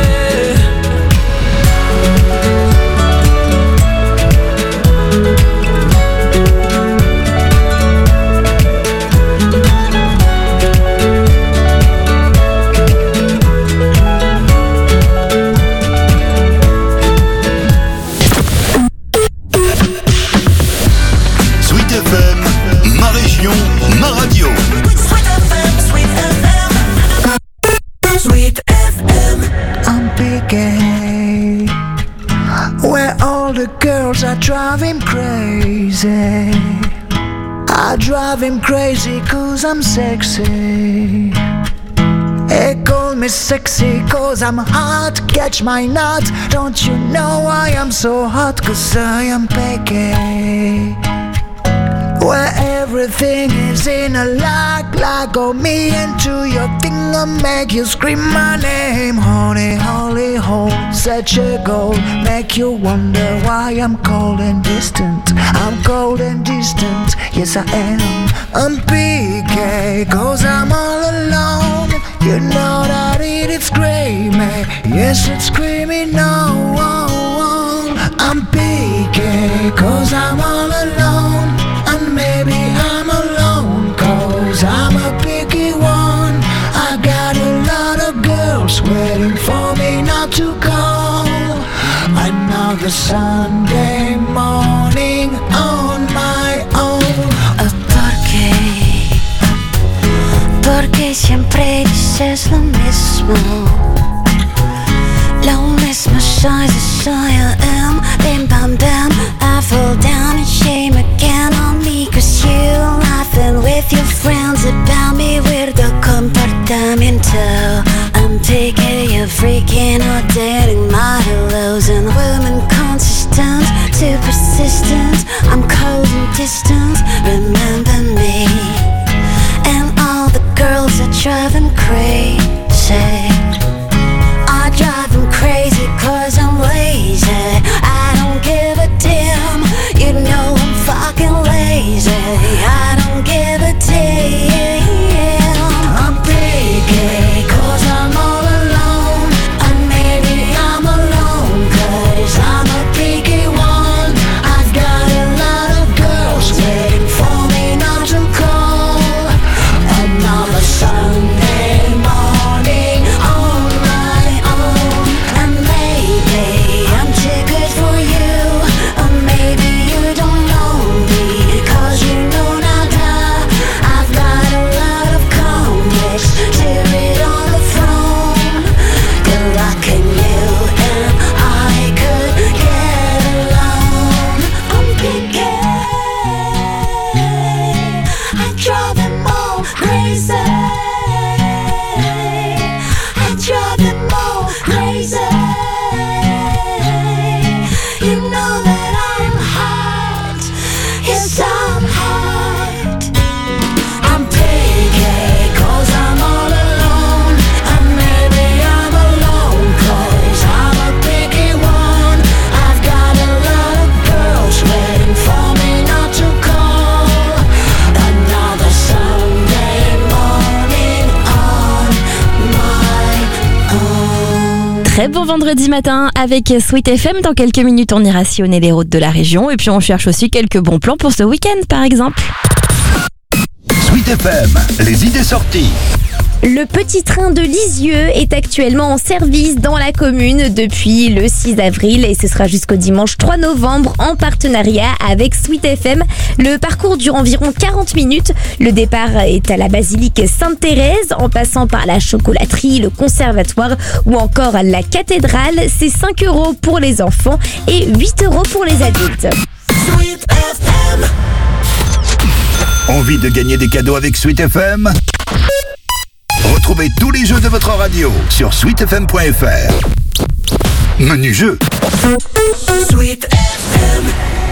Drive him crazy. I drive him crazy cause I'm sexy. They call me sexy cause I'm hot. Catch my nut. Don't you know I am so hot cause I am picky. Where everything is in a like oh me into your thing and make you scream my name. Honey, holy hole, such a goal. Make you wonder why I'm cold and distant. I'm cold and distant, yes I am. I'm PK, cause I'm all alone. You know that it's screaming, yes it's screaming no. I'm PK, cause I'm all alone. And maybe I'm alone, cause I'm a picky one. I got a lot of girls waiting for me not to call. Another Sunday morning on my own. Porque siempre dices lo mismo. Lo mismo soy, I am. Bim bam bam, I fall down in shame again on me. Cause you laughing with your friends about me. Weirdo comportamiento. I'm taking you freaking or dating my hellos. And women consistent, too persistent. I'm cold and distant, remember me. And all the girls are driving crazy. I drive them crazy cause I'm lazy. I don't give a damn, you know I'm fucking lazy. I don't give a damn. I'm picky cause I'm all alone. And maybe I'm alone cause I'm a picky one. I've got a lot of girls waiting for me not to call. Très bon vendredi matin avec Sweet FM. Dans quelques minutes, on ira sillonner les routes de la région. Et puis on cherche aussi quelques bons plans pour ce week-end, par exemple. Sweet FM, les idées sorties. Le petit train de Lisieux est actuellement en service dans la commune depuis le 6 avril et ce sera jusqu'au dimanche 3 novembre en partenariat avec Sweet FM. Le parcours dure environ 40 minutes. Le départ est à la basilique Sainte-Thérèse en passant par la chocolaterie, le conservatoire ou encore la cathédrale. C'est 5 € pour les enfants et 8 € pour les adultes. Sweet FM. Envie de gagner des cadeaux avec Sweet FM ? Retrouvez tous les jeux de votre radio sur sweetfm.fr. Menu jeu. Sweet FM.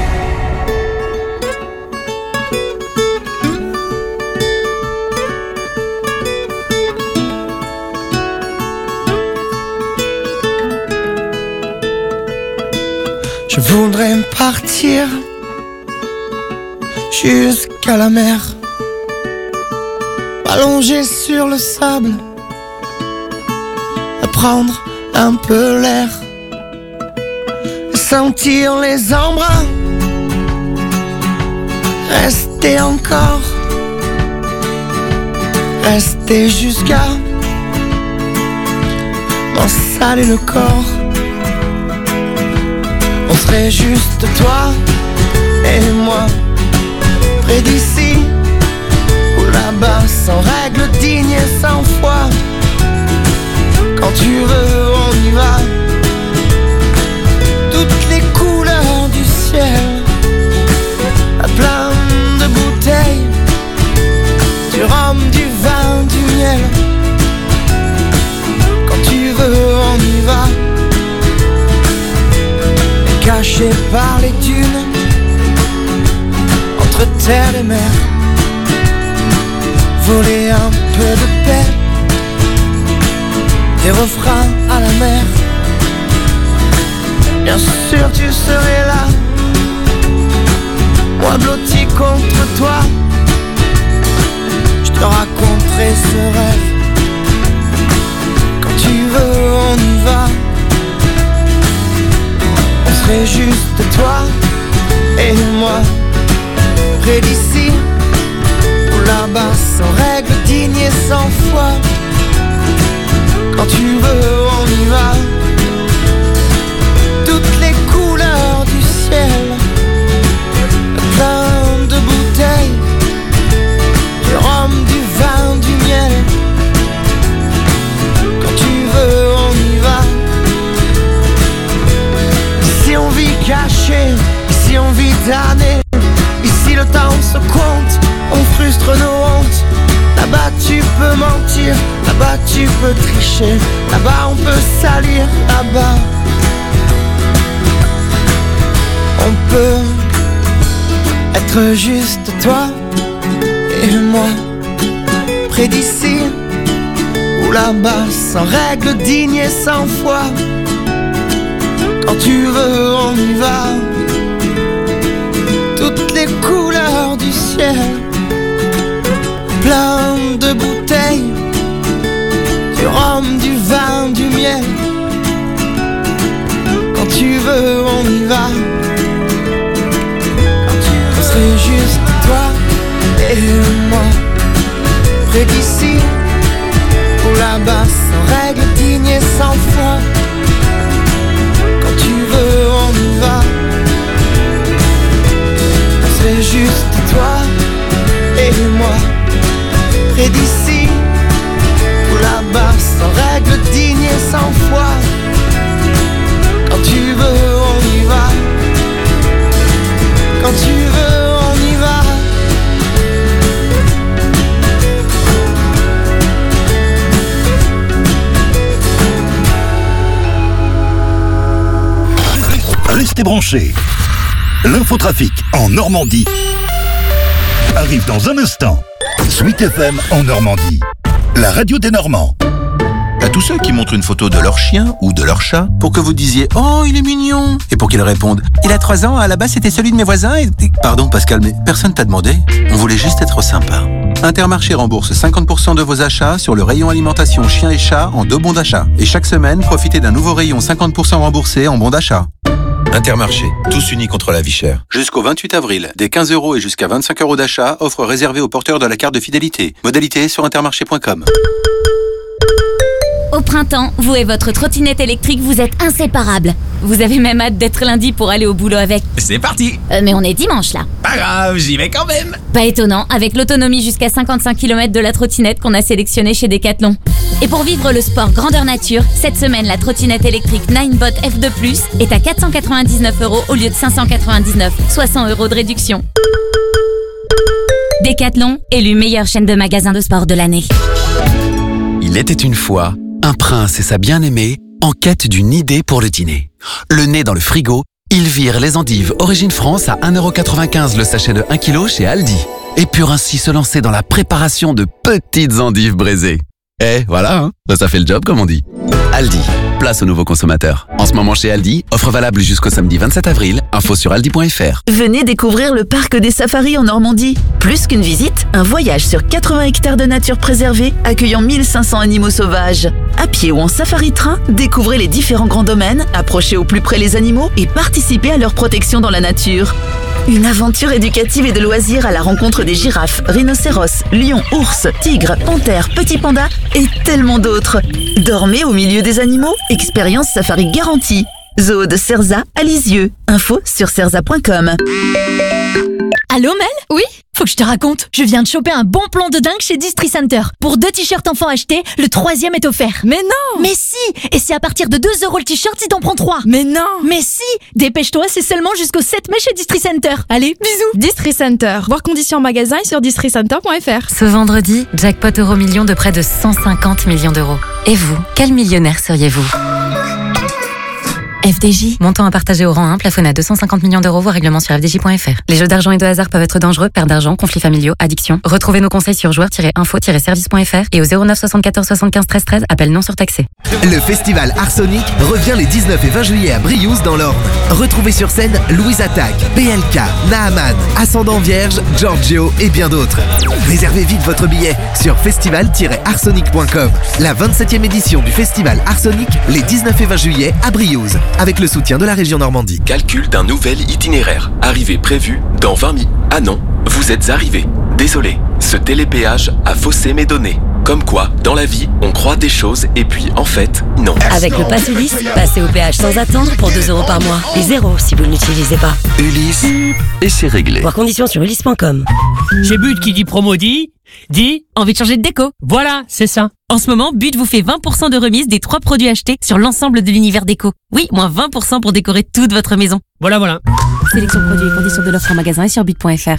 Je voudrais partir jusqu'à la mer, allongé sur le sable, à prendre un peu l'air, sentir les embruns, rester encore, rester jusqu'à m'en saler le corps. On serait juste toi et moi, près d'ici ou là-bas, sans règles, dignes et sans foi. Quand tu veux, on y va. Toutes les couleurs du ciel, à plein de bouteilles, du rhum, du vin, du miel. Quand tu veux, on y va. Caché par les dunes, entre terre et mer, voler un peu de paix, des refrains à la mer. Bien sûr tu serais là, moi blotti contre toi. Je te raconterai ce rêve. Quand tu veux, on y va. On serait juste toi et moi, près d'ici ou là-bas, sans règles, dignes et sans foi. Quand tu veux, on y va. Toutes les couleurs du ciel, plein de bouteilles, du rhum, du vin, du miel. Quand tu veux, on y va. Ici on vit caché, ici on vit damné. Ici le temps se compte, on frustre nos hontes. Là-bas tu peux mentir, là-bas tu peux tricher, là-bas on peut salir, là-bas on peut être juste toi et moi, près d'ici ou là-bas, sans règles, dignes et sans foi. Quand tu veux, on y va. Toutes les couleurs du ciel, plein de bouteilles, du rhum, du vin, du miel. Quand tu veux, on y va. Quand tu veux, on serait juste toi et moi, près d'ici ou là-bas, sans règles, dignes et sans foi. Quand tu veux, on y va. C'est juste toi et moi, près d'ici ou là-bas, sans règles, dignes et sans foi. Quand tu veux, on y va. Quand tu veux, on y va. Restez branchés. L'infotrafic en Normandie arrive dans un instant. Sweet FM en Normandie, la radio des Normands. À tous ceux qui montrent une photo de leur chien ou de leur chat pour que vous disiez « Oh, il est mignon !» et pour qu'ils répondent « Il a 3 ans, à la base c'était celui de mes voisins et... » Pardon Pascal, mais personne t'a demandé. On voulait juste être sympa. Intermarché rembourse 50% de vos achats sur le rayon alimentation chien et chat en 2 bons d'achat. Et chaque semaine, profitez d'un nouveau rayon 50% remboursé en bons d'achat. Intermarché, tous unis contre la vie chère. Jusqu'au 28 avril, des 15 € et jusqu'à 25 € d'achat, offre réservée aux porteurs de la carte de fidélité. Modalité sur intermarché.com. Au printemps, vous et votre trottinette électrique, vous êtes inséparables. Vous avez même hâte d'être lundi pour aller au boulot avec. C'est parti. Mais on est dimanche là. Pas grave, j'y vais quand même. Pas étonnant, avec l'autonomie jusqu'à 55 km de la trottinette qu'on a sélectionnée chez Decathlon. Et pour vivre le sport grandeur nature, cette semaine, la trottinette électrique Ninebot F2+, est à 499 € au lieu de 599, soit 100 € de réduction. Decathlon, élu meilleure chaîne de magasins de sport de l'année. Il était une fois un prince et sa bien-aimée en quête d'une idée pour le dîner. Le nez dans le frigo, ils virent les endives Origine France à 1,95 € le sachet de 1 kg chez Aldi et purent ainsi se lancer dans la préparation de petites endives braisées. Et voilà, hein, ça fait le job comme on dit. Aldi, place aux nouveaux consommateurs. En ce moment chez Aldi, offre valable jusqu'au samedi 27 avril, info sur aldi.fr. Venez découvrir le parc des safaris en Normandie. Plus qu'une visite, un voyage sur 80 hectares de nature préservée, accueillant 1500 animaux sauvages. À pied ou en safari-train, découvrez les différents grands domaines, approchez au plus près les animaux et participez à leur protection dans la nature. Une aventure éducative et de loisirs à la rencontre des girafes, rhinocéros, lions, ours, tigres, panthères, petits pandas et tellement d'autres. Dormez au milieu des animaux, expérience safari garantie. Zoo de Cerza à Lisieux. Info sur cerza.com. Allô Mel ? Oui ? Faut que je te raconte, je viens de choper un bon plan de dingue chez Distri Center. Pour 2 t-shirts enfants achetés, le 3e est offert. Mais non ! Mais si ! Et c'est à partir de 2 € le t-shirt si t'en prends 3. Mais non ! Mais si ! Dépêche-toi, c'est seulement jusqu'au 7 mai chez Distri Center. Allez, bisous ! Distri Center. Voir conditions en magasin et sur districenter.fr. Ce vendredi, jackpot euro-million de près de 150 millions d'euros. Et vous, quel millionnaire seriez-vous ? FDJ, montant à partager au rang 1, plafonné à 250 millions d'euros, voire règlement sur fdj.fr. Les jeux d'argent et de hasard peuvent être dangereux, perte d'argent, conflits familiaux, addiction. Retrouvez nos conseils sur joueurs-info-service.fr et au 09 74 75 13 13, appel non surtaxé. Le festival Arsonic revient les 19 et 20 juillet à Briouze dans l'Orne. Retrouvez sur scène Louise Attaque, PLK, Nahaman, Ascendant Vierge, Giorgio et bien d'autres. Réservez vite votre billet sur festival-arsonic.com. La 27e édition du festival Arsonic les 19 et 20 juillet à Briouze, avec le soutien de la région Normandie. Calcul d'un nouvel itinéraire. Arrivée prévue dans 20 minutes. Ah non, vous êtes arrivé. Désolé, ce télépéage a faussé mes données. Comme quoi, dans la vie, on croit des choses et puis en fait, non. Avec le Pass Ulysse, passez au péage sans attendre pour 2 € par mois. Et 0 si vous ne l'utilisez pas. Ulysse, et c'est réglé. Voir conditions sur ulysse.com. Chez But qui dit promo dit envie de changer de déco. Voilà, c'est ça. En ce moment, But vous fait 20% de remise des 3 produits achetés sur l'ensemble de l'univers déco. Oui, moins 20% pour décorer toute votre maison. Voilà. Sélection produits et conditions de l'offre en magasin et sur but.fr.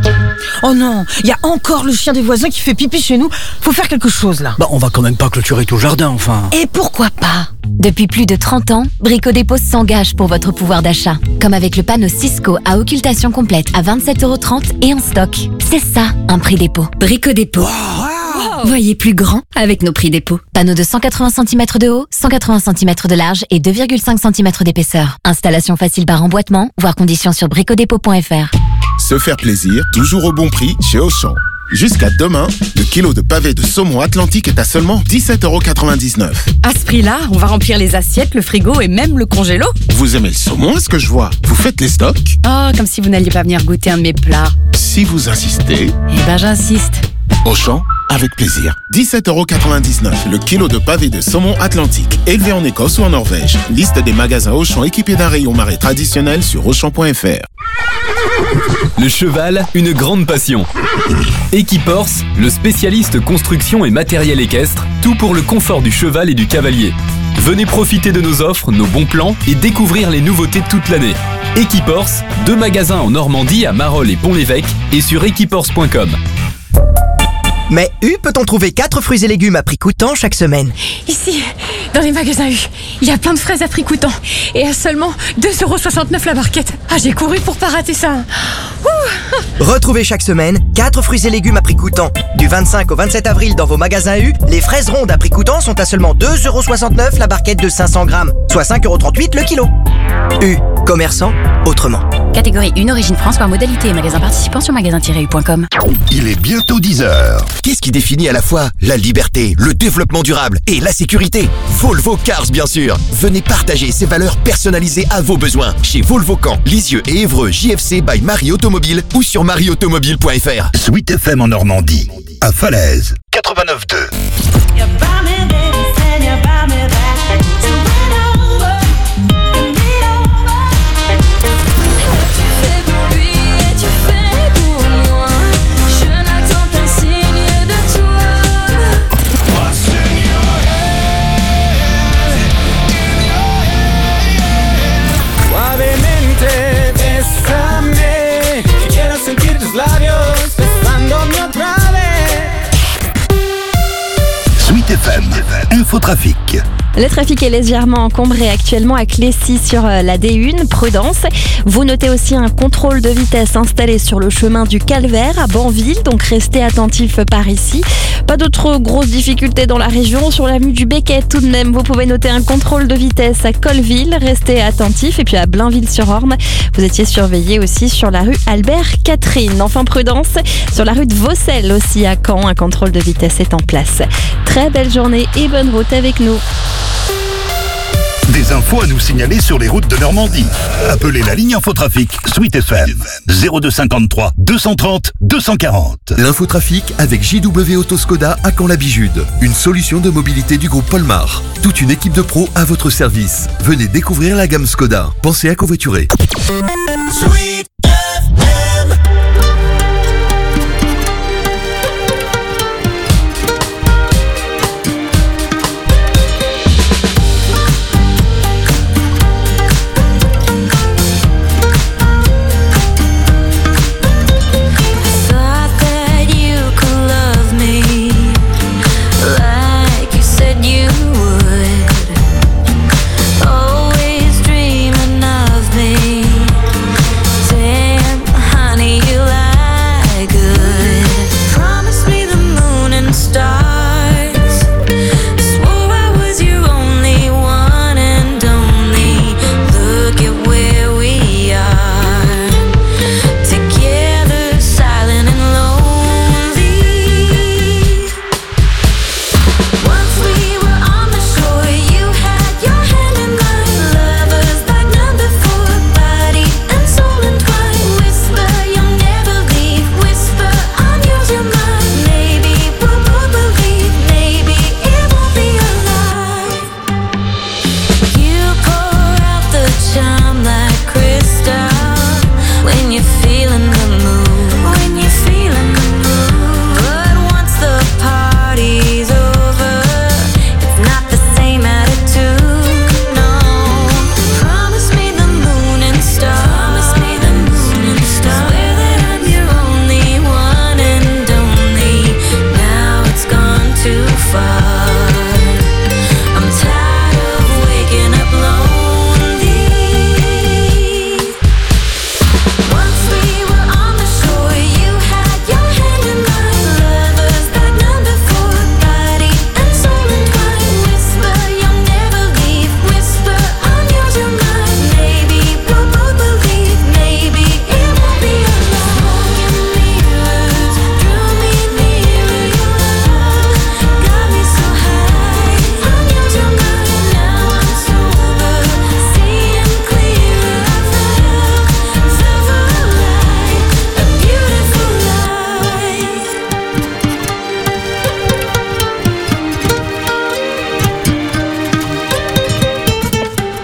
Oh non, il y a encore le chien des voisins qui fait pipi chez nous. Faut faire quelque chose là. Bah on va quand même pas clôturer tout le jardin enfin. Et pourquoi pas ? Depuis plus de 30 ans, Brico Dépôt s'engage pour votre pouvoir d'achat. Comme avec le panneau Cisco à occultation complète à 27,30 € et en stock. C'est ça, un prix dépôt. Brico Dépôt. Wow. Voyez plus grand avec nos prix dépôt. Panneau de 180 cm de haut, 180 cm de large et 2,5 cm d'épaisseur. Installation facile par emboîtement, voir conditions sur bricodépôt.fr. Se faire plaisir, toujours au bon prix chez Auchan. Jusqu'à demain, le kilo de pavé de saumon Atlantique est à seulement 17,99 €. À ce prix-là, on va remplir les assiettes, le frigo et même le congélo. Vous aimez le saumon, est-ce que je vois ? Vous faites les stocks ? Oh, comme si vous n'alliez pas venir goûter un de mes plats. Si vous insistez... Eh ben j'insiste. Auchan, avec plaisir. 17,99 € le kilo de pavé de saumon Atlantique, élevé en Écosse ou en Norvège. Liste des magasins Auchan équipés d'un rayon marais traditionnel sur Auchan.fr. Le cheval, une grande passion. Equipors, le spécialiste construction et matériel équestre, tout pour le confort du cheval et du cavalier. Venez profiter de nos offres, nos bons plans et découvrir les nouveautés toute l'année. Equipors, 2 magasins en Normandie à Marolles et Pont-l'Évêque et sur equipors.com. Mais U peut-on trouver 4 fruits et légumes à prix coûtant chaque semaine? Ici, dans les magasins U, il y a plein de fraises à prix coûtant et à seulement 2,69 € la barquette. Ah, j'ai couru pour pas rater ça. Retrouvez chaque semaine 4 fruits et légumes à prix coûtant. Du 25 au 27 avril dans vos magasins U, les fraises rondes à prix coûtant sont à seulement 2,69€ la barquette de 500 grammes, soit 5,38€ le kilo. U, commerçant autrement. Catégorie 1 Origine France par modalité. Magasin participant sur magasin-u.com. Il est bientôt 10h. Qu'est-ce qui définit à la fois la liberté, le développement durable et la sécurité? Volvo Cars, bien sûr. Venez partager ces valeurs personnalisées à vos besoins chez Volvo Caen, Lisieux et Évreux, JFC by Marie Automobile ou sur marieautomobile.fr. Sweet FM en Normandie, à Falaise, 89.2. Sweet FM, Infotrafic. Le trafic est légèrement encombré actuellement à Clécy sur la D1, prudence. Vous notez aussi un contrôle de vitesse installé sur le chemin du Calvaire à Banville, donc restez attentifs par ici. Pas d'autres grosses difficultés dans la région. Sur l'avenue du Becquet tout de même, vous pouvez noter un contrôle de vitesse à Colleville, restez attentifs. Et puis à Blainville-sur-Orme, vous étiez surveillé aussi sur la rue Albert-Catherine. Enfin prudence, sur la rue de Vaucelles aussi à Caen, un contrôle de vitesse est en place. Très belle journée et bonne route avec nous. Des infos à nous signaler sur les routes de Normandie. Appelez la ligne Infotrafic Sweet FM 0253 230 240. L'infotrafic avec JW Auto Skoda à Caen-la-Bijude. Une solution de mobilité du groupe Polmar. Toute une équipe de pros à votre service. Venez découvrir la gamme Skoda. Pensez à covoiturer. Sweet FM.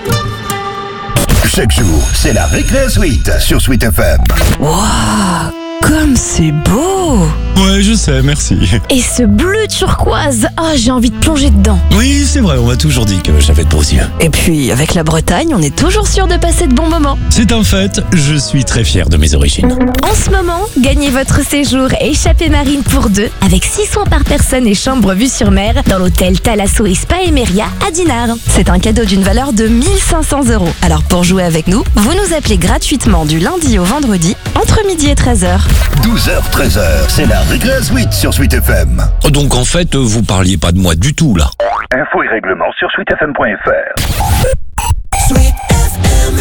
Chaque jour, c'est la Récré Suite sur Sweet FM. Wow, Comme c'est beau! Ouais, je sais, merci. Et ce bleu turquoise, j'ai envie de plonger dedans. Oui, c'est vrai, on m'a toujours dit que j'avais de beaux yeux. Et puis, avec la Bretagne, on est toujours sûr de passer de bons moments. C'est un fait, je suis très fier de mes origines. En ce moment, gagnez votre séjour échappée marine pour 2 avec 6 soins par personne et chambre vue sur mer dans l'hôtel Thalasso Spa Emeria à Dinard. C'est un cadeau d'une valeur de 1500 €. Alors pour jouer avec nous, vous nous appelez gratuitement du lundi au vendredi entre midi et 13h. 12h, 13h, c'est la Récré Suite sur Sweet FM. Donc en fait, vous parliez pas de moi du tout là. Infos et règlements sur sweetfm.fr. Sweet FM.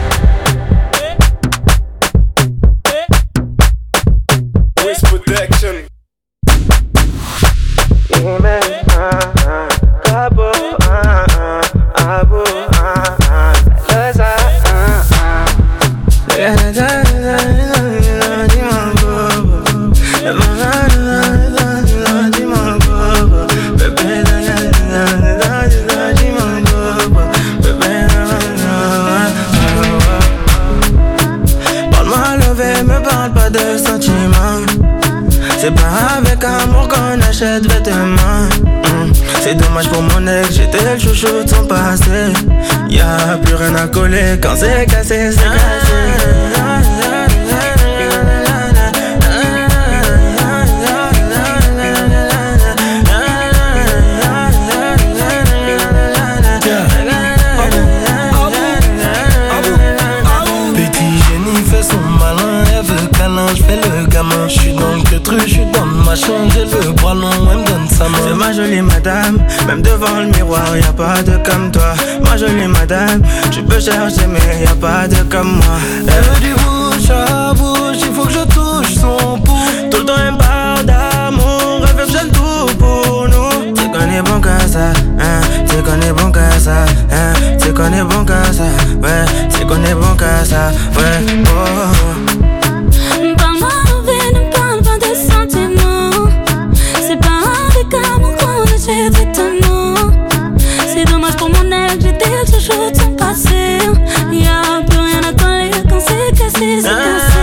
Voice protection. Yeah, man. Cabo, abo, de sentiments. C'est pas avec amour qu'on achète vêtements. C'est dommage pour mon ex, j'étais le chouchou de son passé. Y'a plus rien à coller quand c'est cassé, c'est cassé. Je fais le gamin, je suis dans le truc, je suis dans le machin, j'ai le bras long, elle me donne sa main. C'est ma jolie madame, même devant le miroir, y'a pas de comme toi. Ma jolie madame, tu peux chercher mais y'a pas de comme moi. Elle veut du bouche à bouche, il faut que je touche son pouls. Tout le temps elle me parle d'amour, elle veut que j'aime tout pour nous. Tu connais bon qu'à ça, hein, tu connais bon qu'à ça, hein, tu connais bon qu'à ça, ouais, tu connais bon qu'à ça, ouais, oh. C'est dommage pour mon ex, j'étais le chouchou de son passé. Y'a plus rien à coller quand c'est cassé, c'est cassé.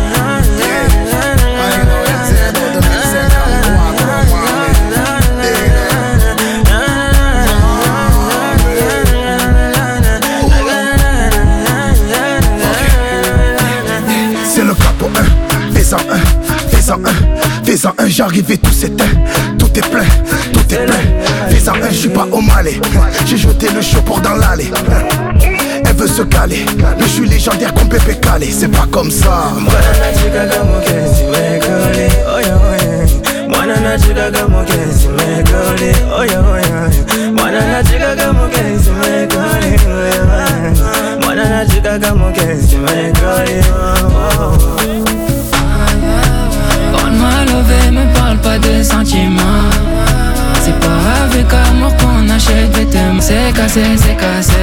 C'est le capot 1, fais-en un, fais-en un, j'arrive et tout s'éteint. Tout est plein, fais-en un, j'suis pas au Malais. J'ai jeté le chapeau dans l'allée. Elle veut se caler, mais j'suis légendaire comme Pépé Calé. C'est pas comme ça. Parle-moi lové, me parle pas de sentiments. C'est pas avec amour qu'on achète vêtements. C'est cassé, c'est cassé.